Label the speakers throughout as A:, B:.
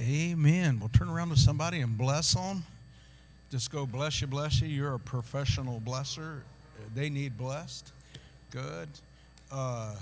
A: Amen. Well, turn around to somebody and bless them. Just go, bless you, bless you. You're a professional blesser. They need blessed. Good. Uh,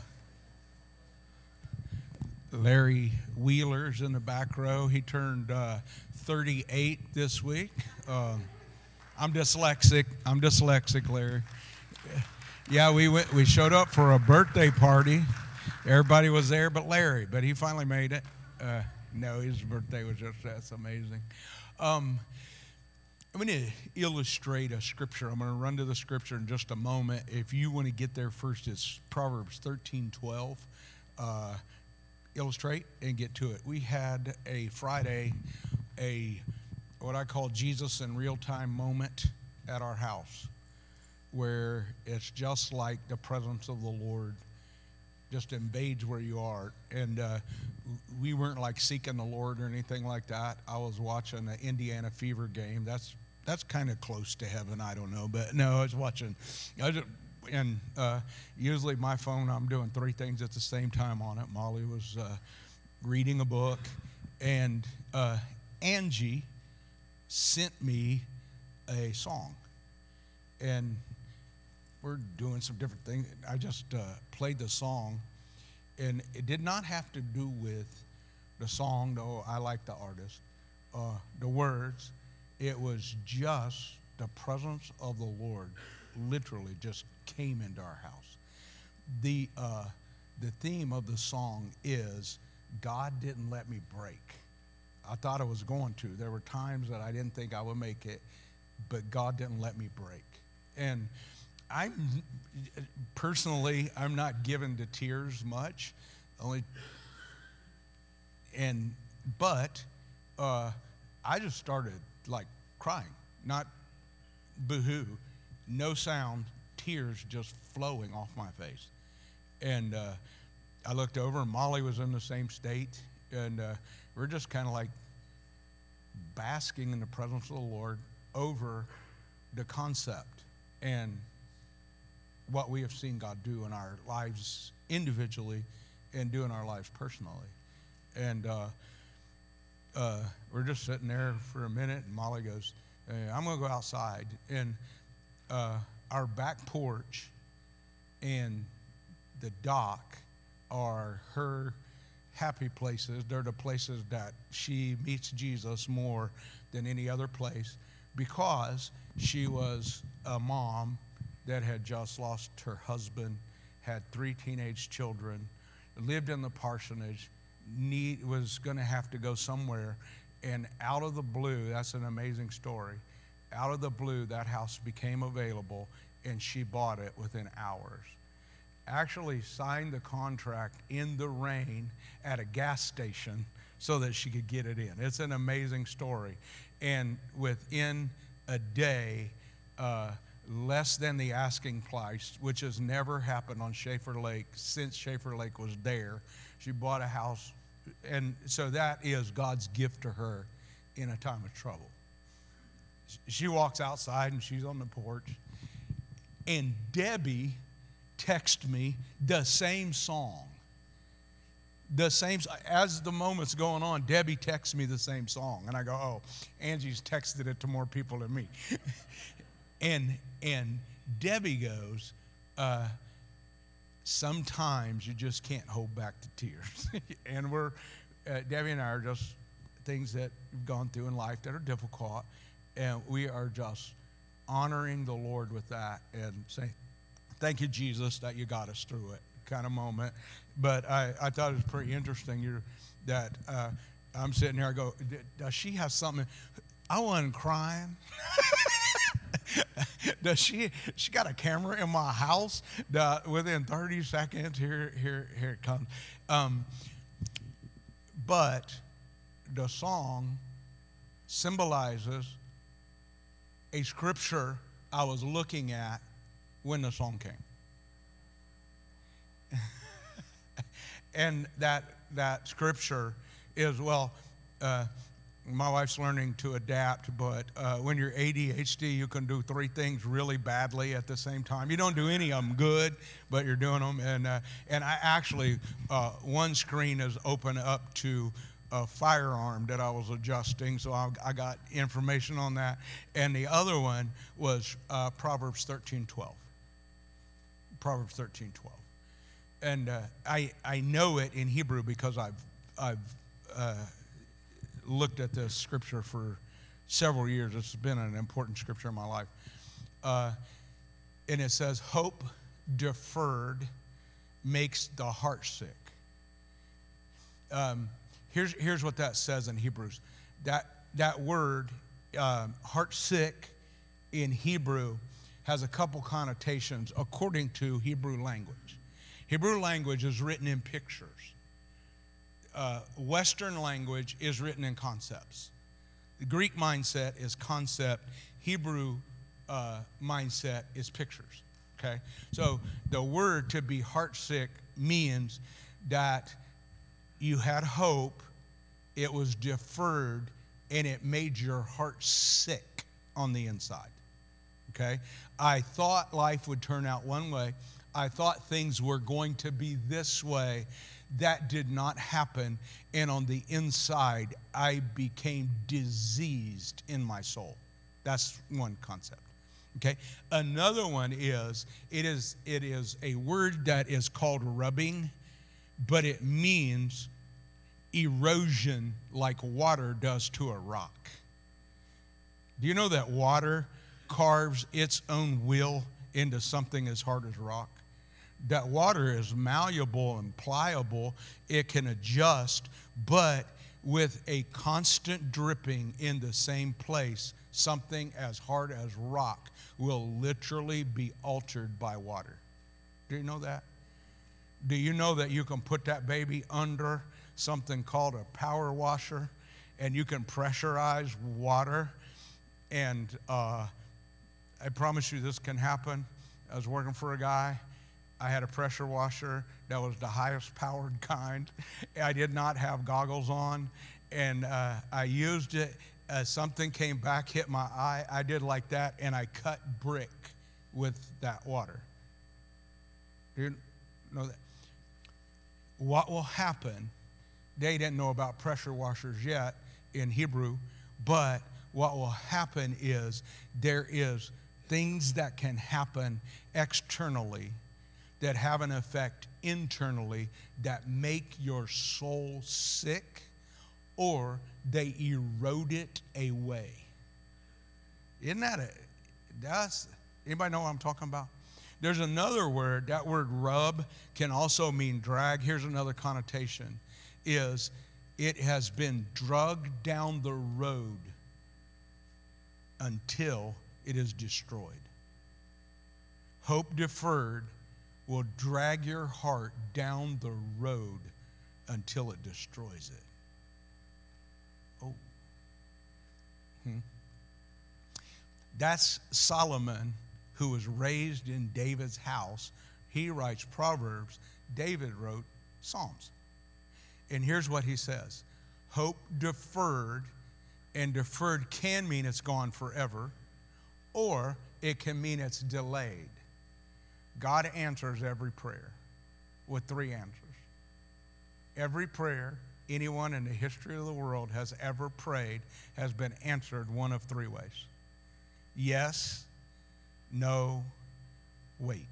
A: Larry Wheeler's in the back row. He turned 38 this week. I'm dyslexic, Larry. Yeah, we showed up for a birthday party. Everybody was there but Larry, but he finally made it. No, his birthday was that's amazing. I'm going to illustrate a scripture. I'm going to run to the scripture in just a moment. If you want to get there first, it's Proverbs 13:12. Illustrate and get to it. We had a Friday, what I call Jesus in real time moment at our house, where it's just like the presence of the Lord just invades where you are. And we weren't like seeking the Lord or anything like that. I was watching the Indiana Fever game. That's kind of close to heaven, I don't know. But no, I was watching. Usually my phone, I'm doing three things at the same time on it. Molly was reading a book, and Angie sent me a song. And we're doing some different things. I just played the song, and it did not have to do with the song, though I like the artist, the words. It was just the presence of the Lord literally just came into our house. The theme of the song is, God didn't let me break. I thought I was going to. There were times that I didn't think I would make it, but God didn't let me break. And I'm not given to tears much, but I just started like crying, not boo-hoo, no sound, tears just flowing off my face. And I looked over, and Molly was in the same state, and we're just kind of like basking in the presence of the Lord over the concept and what we have seen God do in our lives individually and do in our lives personally. And we're just sitting there for a minute, and Molly goes, hey, I'm going to go outside. And our back porch and the dock are her happy places. They're the places that she meets Jesus more than any other place, because she was a mom that had just lost her husband, had 3 teenage children, lived in the parsonage, was going to have to go somewhere, and out of the blue, that's an amazing story, out of the blue, that house became available, and she bought it within hours. Actually signed the contract in the rain at a gas station so that she could get it in. It's an amazing story. And within a day, less than the asking price, which has never happened on Schaefer Lake since Schaefer Lake was there. She bought a house, and so that is God's gift to her in a time of trouble. She walks outside, and she's on the porch, and Debbie texted me the same song. As the moment's going on, Debbie texts me the same song, and I go, oh, Angie's texted it to more people than me. And Debbie goes, sometimes you just can't hold back the tears. And Debbie and I are just things that we've gone through in life that are difficult, and we are just honoring the Lord with that and saying, thank you, Jesus, that you got us through it kind of moment. But I thought it was pretty interesting that I'm sitting here, I go, does she have something? I wasn't crying. Does she got a camera in my house that within 30 seconds, here it comes. But the song symbolizes a scripture I was looking at when the song came. And that scripture is, my wife's learning to adapt, but when you're ADHD, you can do 3 things really badly at the same time. You don't do any of them good, but you're doing them. And I actually, one screen is open up to a firearm that I was adjusting, so I got information on that. And the other one was Proverbs 13:12. Proverbs 13:12. And I know it in Hebrew because I've looked at this scripture for several years. It's been an important scripture in my life. And it says, hope deferred makes the heart sick. Here's what that says in Hebrews. That word, heart sick, in Hebrew has a couple connotations according to Hebrew language. Hebrew language is written in pictures. Western language is written in concepts. The Greek mindset is concept. Hebrew mindset is pictures. Okay? So the word to be heartsick means that you had hope, it was deferred, and it made your heart sick on the inside. Okay? I thought life would turn out one way. I thought things were going to be this way. That did not happen. And on the inside, I became diseased in my soul. That's one concept. Okay? Another one is, it is a word that is called rubbing, but it means erosion like water does to a rock. Do you know that water carves its own will into something as hard as rock? That water is malleable and pliable. It can adjust, but with a constant dripping in the same place, something as hard as rock will literally be altered by water. Do you know that? Do you know that you can put that baby under something called a power washer, and you can pressurize water? And I promise you this can happen. I was working for a guy. I had a pressure washer that was the highest powered kind. I did not have goggles on, and I used it. Something came back, hit my eye. I did like that, and I cut brick with that water. Do you know that? What will happen, they didn't know about pressure washers yet in Hebrew, but what will happen is there is things that can happen externally that have an effect internally that make your soul sick, or they erode it away. Isn't that anybody know what I'm talking about? There's another word, that word rub can also mean drag. Here's another connotation, is it has been drugged down the road until it is destroyed. Hope deferred will drag your heart down the road until it destroys it. Oh. That's Solomon, who was raised in David's house. He writes Proverbs. David wrote Psalms. And here's what he says. Hope deferred, and deferred can mean it's gone forever, or it can mean it's delayed. God answers every prayer with three answers. Every prayer anyone in the history of the world has ever prayed has been answered one of three ways. Yes, no, wait.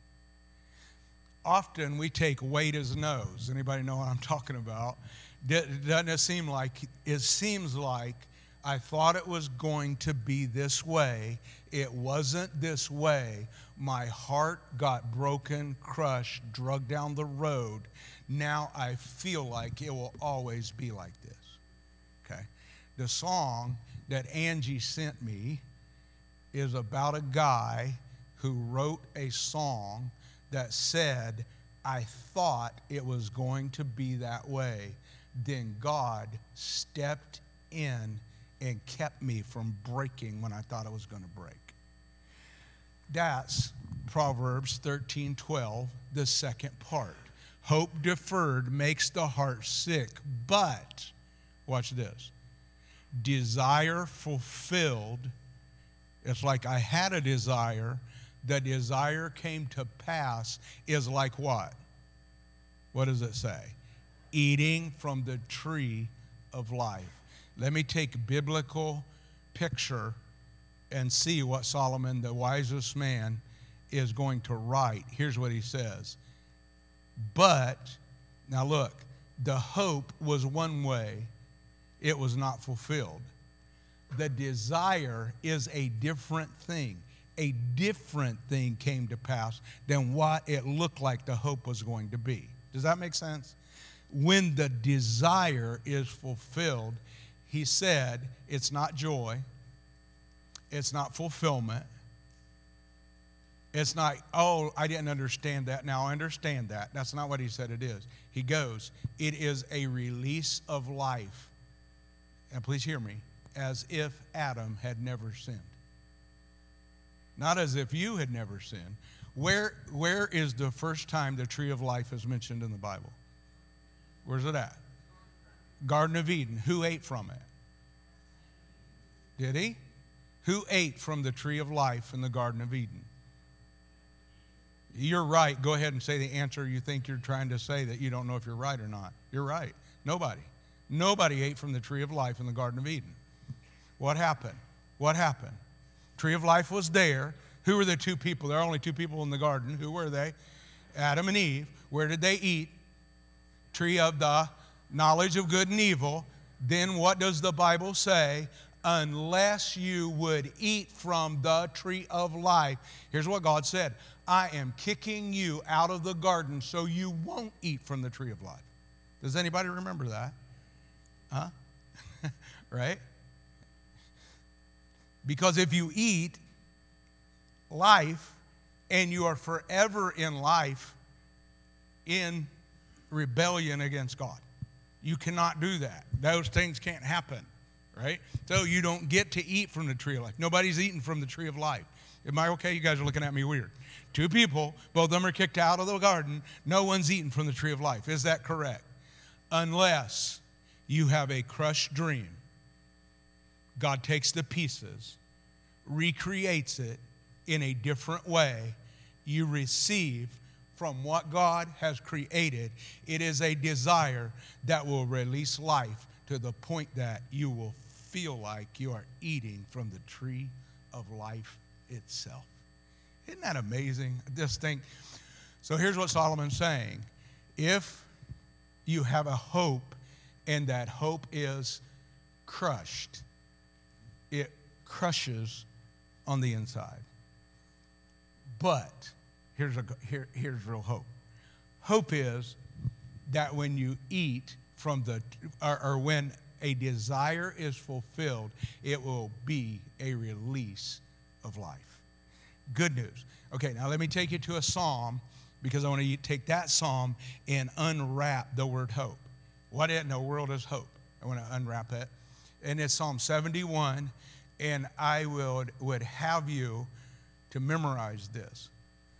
A: Often we take wait as no's. Anybody know what I'm talking about? Doesn't it seem like, it seems like I thought it was going to be this way. It wasn't this way. My heart got broken, crushed, drugged down the road. Now I feel like it will always be like this. Okay? The song that Angie sent me is about a guy who wrote a song that said, I thought it was going to be that way. Then God stepped in and kept me from breaking when I thought I was going to break. That's Proverbs 13:12, the second part. Hope deferred makes the heart sick, but, watch this, desire fulfilled, it's like I had a desire, the desire came to pass, is like what? What does it say? Eating from the tree of life. Let me take a biblical picture and see what Solomon, the wisest man, is going to write. Here's what he says. But, now look, the hope was one way, it was not fulfilled. The desire is a different thing. A different thing came to pass than what it looked like the hope was going to be. Does that make sense? When the desire is fulfilled, he said, it's not joy, it's not fulfillment, it's not, oh, I didn't understand that, now I understand that. That's not what he said it is. He goes, it is a release of life. And please hear me, as if Adam had never sinned. Not as if you had never sinned. Where is the first time the tree of life is mentioned in the Bible? Where's it at? Garden of Eden. Who ate from it? Did he? Who ate from the tree of life in the Garden of Eden? You're right. Go ahead and say the answer you think you're trying to say that you don't know if you're right or not. You're right. Nobody. Nobody ate from the tree of life in the Garden of Eden. What happened? What happened? Tree of life was there. Who were the two people? There are only two people in the garden. Who were they? Adam and Eve. Where did they eat? Tree of the knowledge of good and evil. Then what does the Bible say? Unless you would eat from the tree of life. Here's what God said. I am kicking you out of the garden so you won't eat from the tree of life. Does anybody remember that? Huh? Right? Because if you eat life and you are forever in life in rebellion against God. You cannot do that. Those things can't happen, right? So you don't get to eat from the tree of life. Nobody's eaten from the tree of life. Am I okay? You guys are looking at me weird. Two people, both of them are kicked out of the garden. No one's eaten from the tree of life. Is that correct? Unless you have a crushed dream. God takes the pieces, recreates it in a different way. You receive from what God has created. It is a desire that will release life to the point that you will feel like you are eating from the tree of life itself. Isn't that amazing? Just think. So here's what Solomon's saying. If you have a hope and that hope is crushed, it crushes on the inside. But here's real hope. Hope is that when you eat from the, or when a desire is fulfilled, it will be a release of life. Good news. Okay, now let me take you to a psalm because I want to take that psalm and unwrap the word hope. What in the world is hope? I want to unwrap it. And it's Psalm 71, and I would have you to memorize this.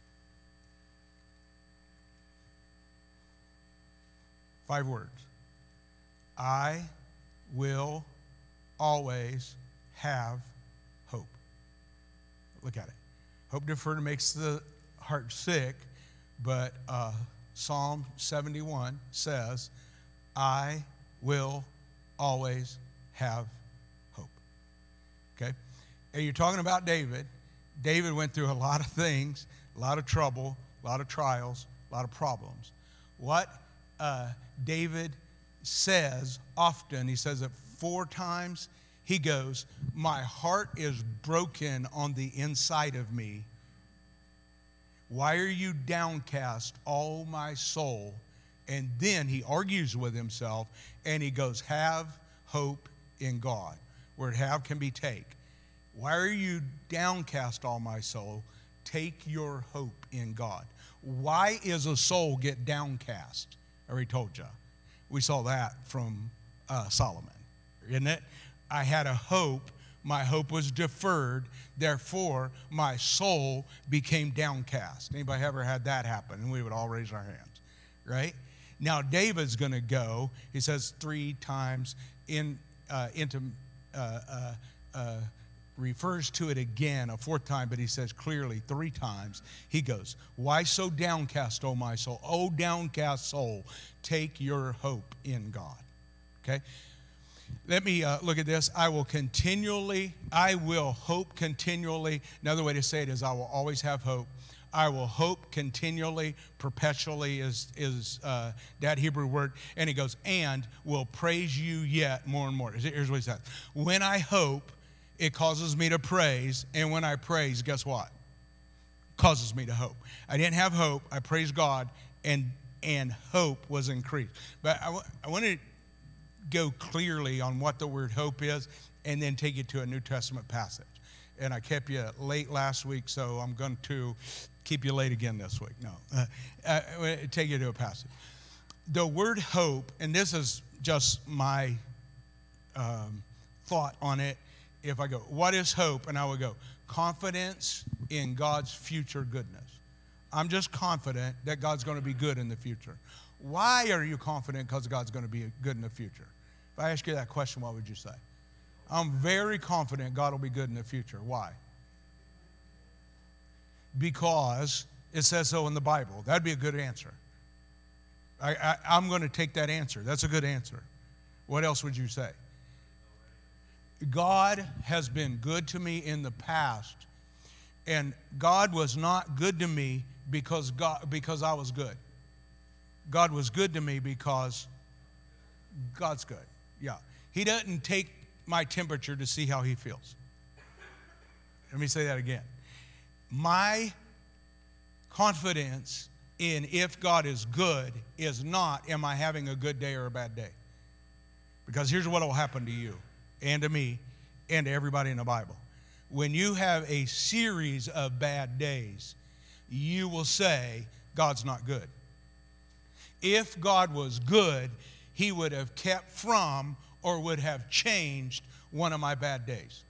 A: Five words. I will always have hope. Look at it. Hope deferred makes the heart sick, but Psalm 71 says, I will always have hope. Okay? And you're talking about David. David went through a lot of things, a lot of trouble, a lot of trials, a lot of problems. What David says often, he says it 4 times, he goes, my heart is broken on the inside of me. Why are you downcast, all my soul? And then he argues with himself and he goes, have hope in God. Word have can be take. Why are you downcast, all my soul? Take your hope in God. Why is a soul get downcast? I already told you. We saw that from Solomon, isn't it? I had a hope. My hope was deferred. Therefore, my soul became downcast. Anybody ever had that happen? And we would all raise our hands, right? Now, David's going to go, he says 3 times, refers to it again a 4th time, but he says clearly 3 times. He goes, why so downcast, O my soul? O downcast soul, take your hope in God. Okay? Let me look at this. I will hope continually. Another way to say it is I will always have hope. I will hope continually, perpetually is that Hebrew word. And he goes, and will praise you yet more and more. Here's what he says. When I hope, it causes me to praise. And when I praise, guess what? Causes me to hope. I didn't have hope. I praised God, and hope was increased. But I want to go clearly on what the word hope is and then take you to a New Testament passage. And I kept you late last week, so I'm going to keep you late again this week. No, take you to a passage. The word hope, and this is just my thought on it. If I go, what is hope? And I would go, confidence in God's future goodness. I'm just confident that God's going to be good in the future. Why are you confident because God's going to be good in the future? If I ask you that question, what would you say? I'm very confident God will be good in the future. Why? Because it says so in the Bible. That'd be a good answer. I'm going to take that answer. That's a good answer. What else would you say? God has been good to me in the past, and God was not good to me because I was good. God was good to me because God's good. Yeah. He doesn't take my temperature to see how he feels. Let me say that again. My confidence in if God is good is not, am I having a good day or a bad day? Because here's what will happen to you and to me and to everybody in the Bible. When you have a series of bad days, you will say, God's not good. If God was good, he would have kept from or would have changed one of my bad days.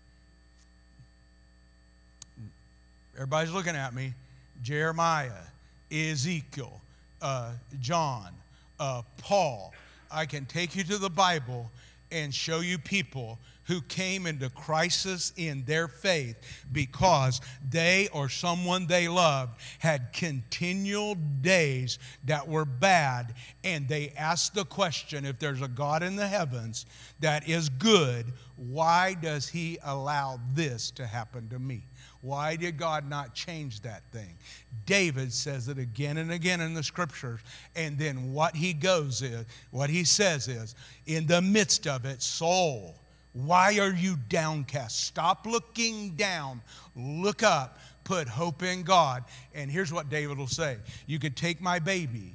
A: Everybody's looking at me. Jeremiah, Ezekiel, John, Paul. I can take you to the Bible and show you people who came into crisis in their faith because they or someone they loved had continual days that were bad, and they asked the question, if there's a God in the heavens that is good, why does he allow this to happen to me? Why did God not change that thing? David says it again and again in the scriptures, and then what he says is, in the midst of it, soul, why are you downcast? Stop looking down. Look up. Put hope in God. And here's what David will say. You could take my baby,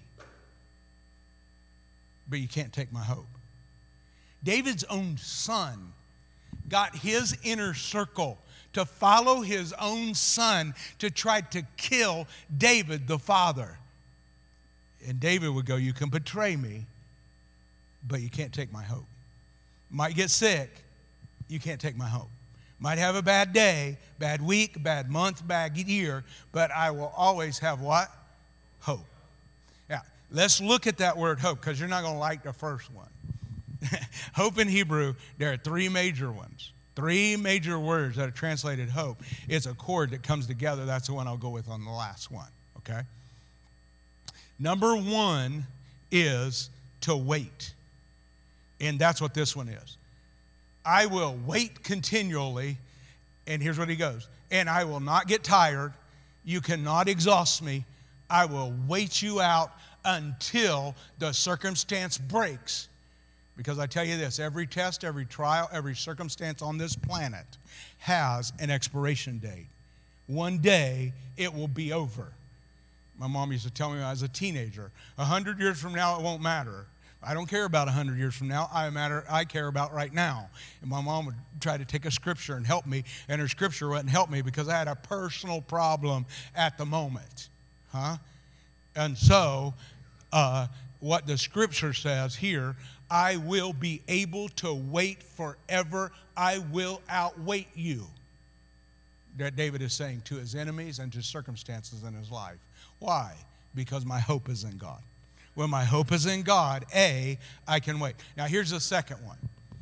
A: but you can't take my hope. David's own son got his inner circle to follow his own son to try to kill David the father. And David would go, you can betray me, but you can't take my hope. Might get sick, you can't take my hope. Might have a bad day, bad week, bad month, bad year, but I will always have what? Hope. Now, let's look at that word hope, because you're not going to like the first one. Hope in Hebrew, there are three major ones. Three major words that are translated hope. It's a chord that comes together. That's the one I'll go with on the last one, okay? Number one is to wait. And that's what this one is. I will wait continually, and here's what he goes. And I will not get tired. You cannot exhaust me. I will wait you out until the circumstance breaks. Because I tell you this, every test, every trial, every circumstance on this planet has an expiration date. One day, it will be over. My mom used to tell me when I was a teenager, 100 years from now, it won't matter. I don't care about 100 years from now. I care about right now. And my mom would try to take a scripture and help me, and her scripture wouldn't help me because I had a personal problem at the moment. And so, what the scripture says here, I will be able to wait forever. I will outwait you. That David is saying to his enemies and to circumstances in his life. Why? Because my hope is in God. When my hope is in God, I can wait. Now here's the second one.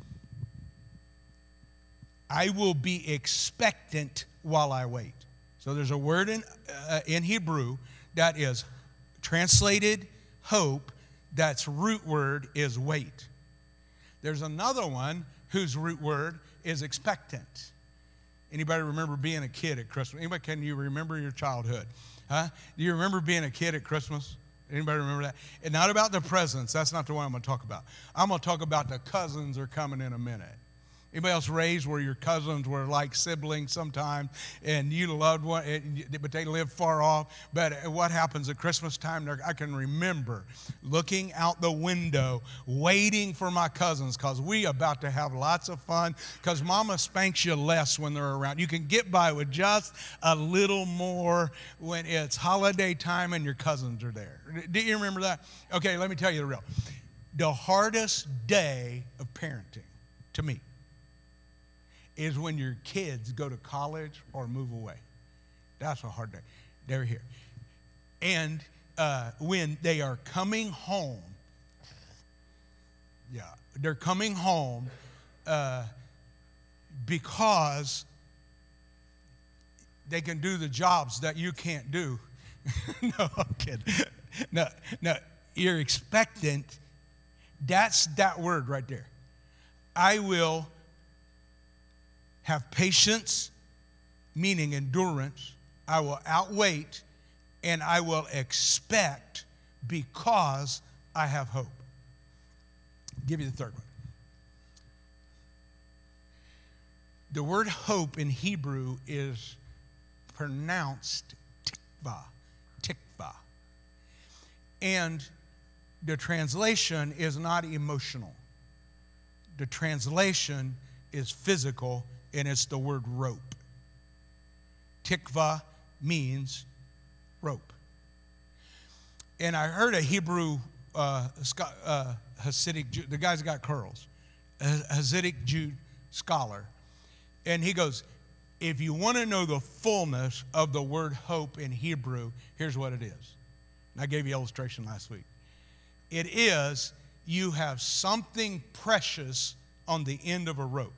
A: I will be expectant while I wait. So there's a word in Hebrew that is translated hope. That's root word is wait. There's another one whose root word is expectant. Anybody remember being a kid at Christmas? Anybody, can you remember your childhood? Huh? Do you remember being a kid at Christmas? Anybody remember that? And not about the presents. That's not the one I'm going to talk about. I'm going to talk about the cousins are coming in a minute. Anybody else raised where your cousins were like siblings sometimes and you loved one, but they lived far off? But what happens at Christmas time, I can remember looking out the window, waiting for my cousins because we about to have lots of fun because Mama spanks you less when they're around. You can get by with just a little more when it's holiday time and your cousins are there. Do you remember that? Okay, let me tell you the real. The hardest day of parenting to me is when your kids go to college or move away. That's a hard day. They're here. And when they are coming home, they're coming home because they can do the jobs that you can't do. No, I'm kidding. No, you're expectant. That's that word right there. I will have patience, meaning endurance. I will outwait, and I will expect because I have hope. I'll give you the third one. The word hope in Hebrew is pronounced tikva. And the translation is not emotional. The translation is physical, and it's the word rope. Tikva means rope. And I heard a Hebrew Hasidic Jew, the guy's got curls, a Hasidic Jew scholar, and he goes, if you want to know the fullness of the word hope in Hebrew, here's what it is. And I gave you an illustration last week. It is you have something precious on the end of a rope.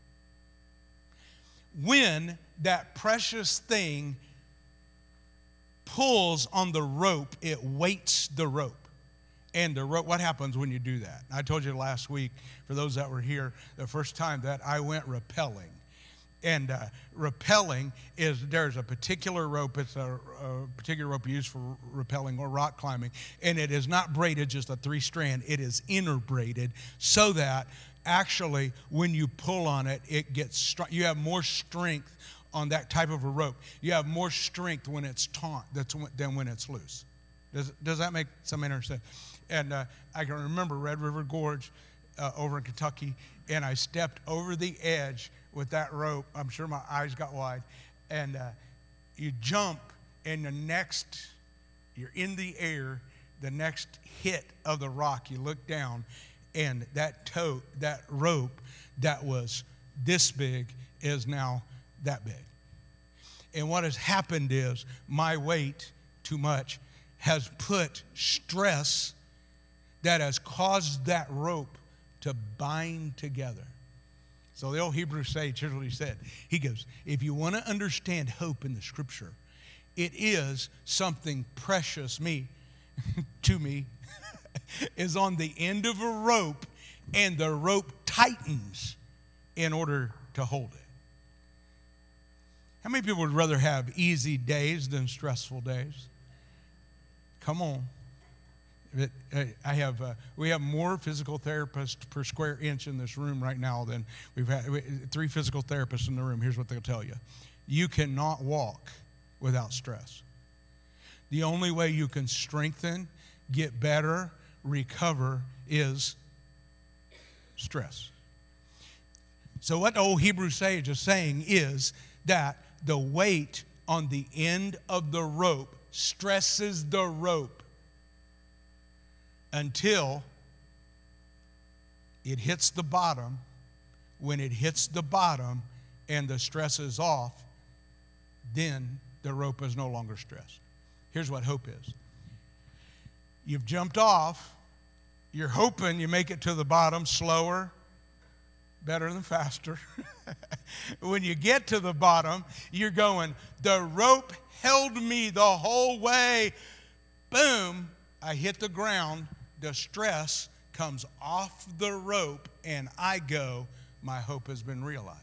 A: When that precious thing pulls on the rope, it weights the rope. And the rope, what happens when you do that? I told you last week, for those that were here, the first time that I went rappelling. And rappelling is, there's a particular rope, it's a particular rope used for rappelling or rock climbing, and it is not braided, just a 3-strand. It is interbraided so that actually, when you pull on it, it gets strong. You have more strength on that type of a rope. You have more strength when it's taut than when it's loose. Does that make some sense? And I can remember Red River Gorge over in Kentucky, and I stepped over the edge with that rope. I'm sure my eyes got wide. And you jump, and you're in the air, the next hit of the rock, you look down, and that rope that was this big is now that big. And what has happened is my weight, too much, has put stress that has caused that rope to bind together. So the old Hebrew sage, here's what he said. He goes, if you want to understand hope in the scripture, it is something precious to me, is on the end of a rope, and the rope tightens in order to hold it. How many people would rather have easy days than stressful days? Come on. We have more physical therapists per square inch in this room right now than we've had. 3 physical therapists in the room. Here's what they'll tell you. You cannot walk without stress. The only way you can strengthen, get better, recover is stress. So what the old Hebrew sage is saying is that the weight on the end of the rope stresses the rope until it hits the bottom. When it hits the bottom and the stress is off, then the rope is no longer stressed. Here's what hope is. You've jumped off. You're hoping you make it to the bottom slower, better than faster. When you get to the bottom, you're going, the rope held me the whole way. Boom, I hit the ground. The stress comes off the rope and I go, my hope has been realized.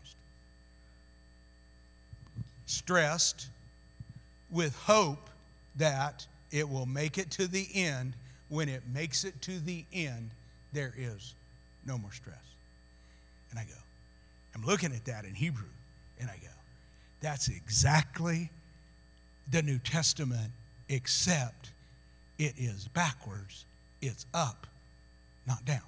A: Stressed with hope that it will make it to the end. When it makes it to the end, there is no more stress. And I go, I'm looking at that in Hebrew, and I go, that's exactly the New Testament, except it is backwards. It's up, not down.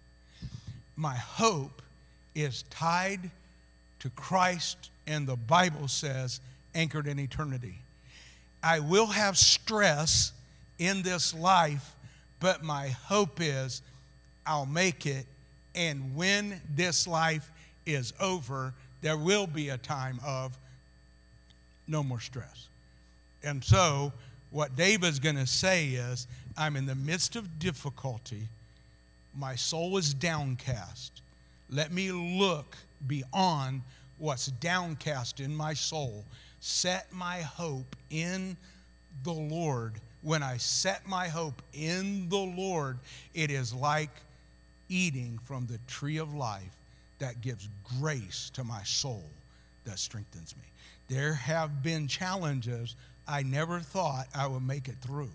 A: My hope is tied to Christ, and the Bible says anchored in eternity. I will have stress in this life, but my hope is I'll make it, and when this life is over, there will be a time of no more stress. And so what David's going to say is, I'm in the midst of difficulty. My soul is downcast. Let me look beyond what's downcast in my soul. Set my hope in the Lord. When I set my hope in the Lord, it is like eating from the tree of life that gives grace to my soul, that strengthens me. There have been challenges I never thought I would make it through.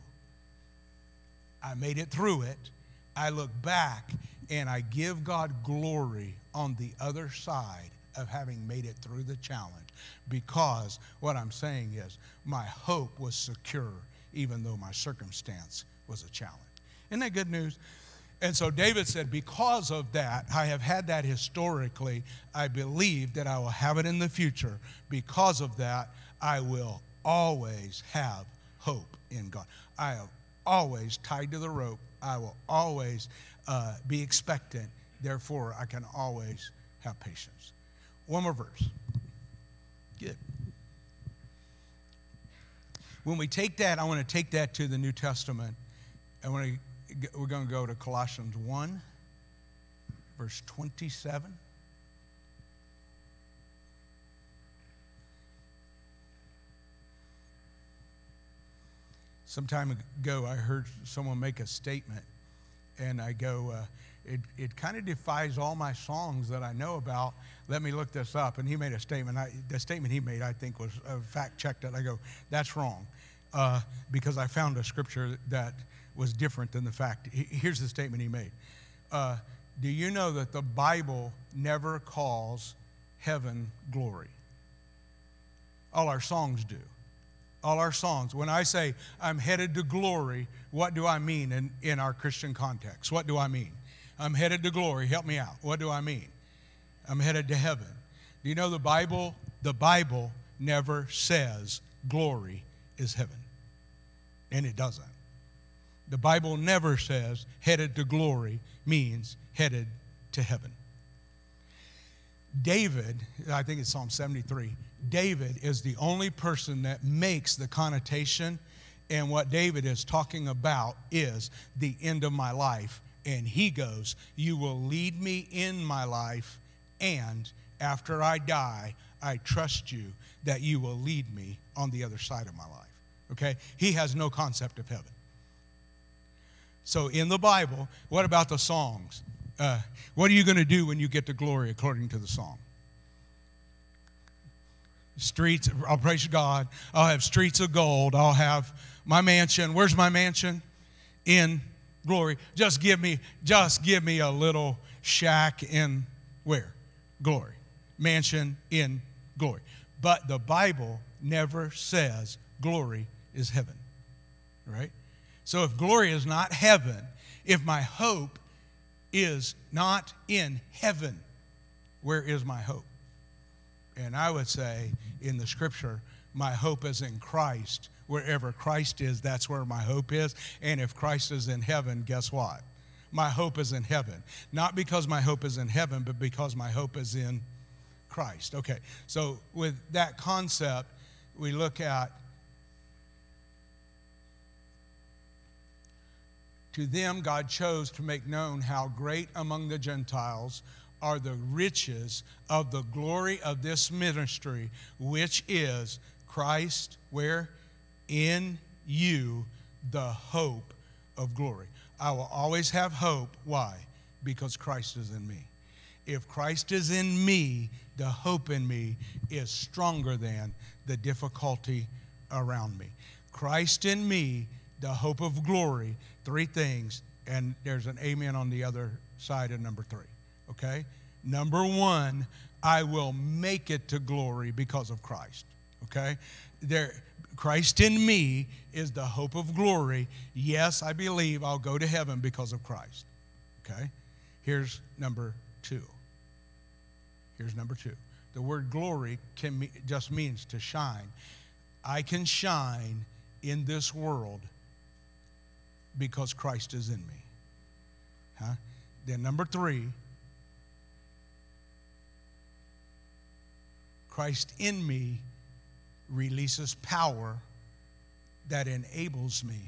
A: I made it through it. I look back and I give God glory on the other side of having made it through the challenge, because what I'm saying is my hope was secure even though my circumstance was a challenge. Isn't that good news? And so David said, because of that, I have had that historically. I believe that I will have it in the future. Because of that, I will always have hope in God. I have always tied to the rope. I will always be expectant. Therefore, I can always have patience. One more verse. Good. When we take that, I want to take that to the New Testament. We're going to go to Colossians 1, verse 27. Some time ago, I heard someone make a statement, and I go, it kind of defies all my songs that I know about. Let me look this up. And he made a statement. The statement he made, I think, was fact-checked it. I go, that's wrong, because I found a scripture that was different than the fact. Here's the statement he made. Do you know that the Bible never calls heaven glory? All our songs do. All our songs. When I say I'm headed to glory, what do I mean in our Christian context? What do I mean? I'm headed to glory. Help me out. What do I mean? I'm headed to heaven. Do you know the Bible? The Bible never says glory is heaven. And it doesn't. The Bible never says headed to glory means headed to heaven. David, I think it's Psalm 73, David is the only person that makes the connotation, and what David is talking about is the end of my life. And he goes, you will lead me in my life, and after I die, I trust you that you will lead me on the other side of my life. Okay? He has no concept of heaven. So in the Bible, what about the songs? What are you going to do when you get to glory according to the song? Streets, I'll praise God. I'll have streets of gold. I'll have my mansion. Where's my mansion? In glory. Just give me a little shack in where? Glory. Mansion in glory. But the Bible never says glory is heaven. Right? So if glory is not heaven, if my hope is not in heaven, where is my hope? And I would say in the scripture, my hope is in Christ. Wherever Christ is, that's where my hope is. And if Christ is in heaven, guess what? My hope is in heaven. Not because my hope is in heaven, but because my hope is in Christ. Okay, so with that concept, we look at, to them God chose to make known how great among the Gentiles are the riches of the glory of this ministry, which is Christ, where? In you, the hope of glory. I will always have hope. Why? Because Christ is in me. If Christ is in me, the hope in me is stronger than the difficulty around me. Christ in me, the hope of glory. 3 things, and there's an amen on the other side of number 3, okay? Number 1, I will make it to glory because of Christ, okay? Christ in me is the hope of glory. Yes, I believe I'll go to heaven because of Christ, okay? Here's number 2. Here's number 2. The word glory just means to shine. I can shine in this world because Christ is in me. Huh? Then number 3, Christ in me releases power that enables me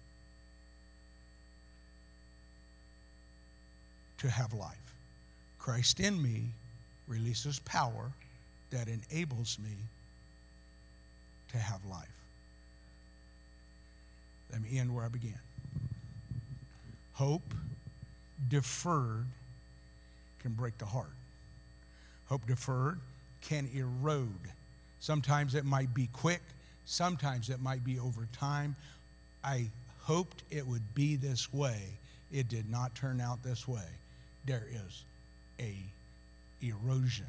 A: to have life. Christ in me releases power that enables me to have life. Let me end where I began. Hope deferred can break the heart. Hope deferred can erode. Sometimes it might be quick. Sometimes it might be over time. I hoped it would be this way. It did not turn out this way. There is a erosion.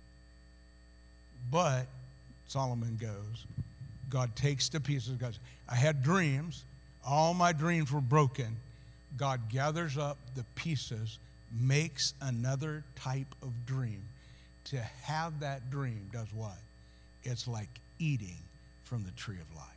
A: But Solomon goes, God takes the pieces, goes, I had dreams. All my dreams were broken. God gathers up the pieces, makes another type of dream. To have that dream does what? It's like eating from the tree of life.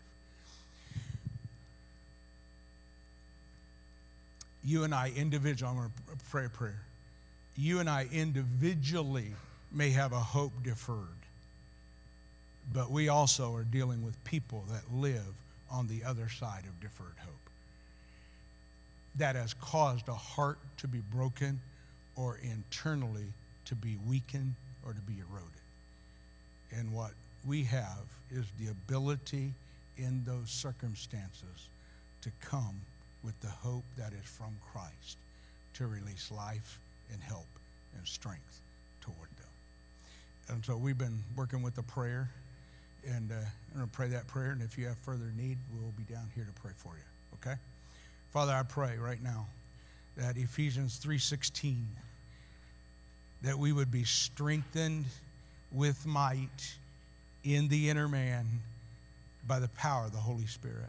A: You and I individually, I'm going to pray a prayer. You and I individually may have a hope deferred, but we also are dealing with people that live on the other side of deferred hope. That has caused a heart to be broken or internally to be weakened or to be eroded. And what we have is the ability in those circumstances to come with the hope that is from Christ to release life and help and strength toward them. And so we've been working with a prayer, and I'm going to pray that prayer, and if you have further need, we'll be down here to pray for you, okay? Father, I pray right now that Ephesians 3:16, that we would be strengthened with might in the inner man by the power of the Holy Spirit.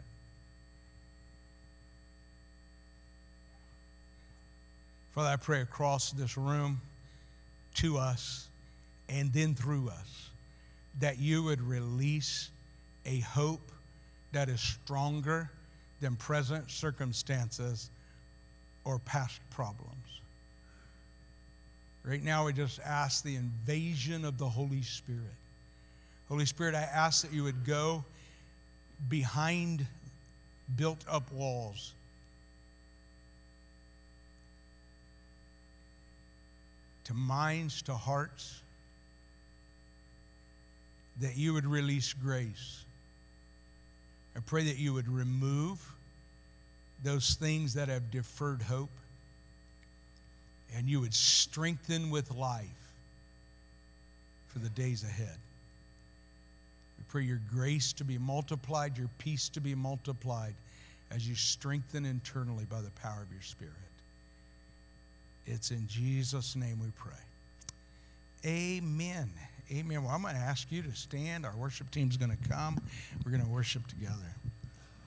A: Father, I pray across this room to us and then through us that you would release a hope that is stronger than present circumstances or past problems. Right now, we just ask the invasion of the Holy Spirit. Holy Spirit, I ask that you would go behind built-up walls. To minds, to hearts, that you would release grace. I pray that you would remove those things that have deferred hope, and you would strengthen with life for the days ahead. We pray your grace to be multiplied, your peace to be multiplied as you strengthen internally by the power of your Spirit. It's in Jesus' name we pray. Amen. Amen. Well, I'm going to ask you to stand. Our worship team's going to come. We're going to worship together.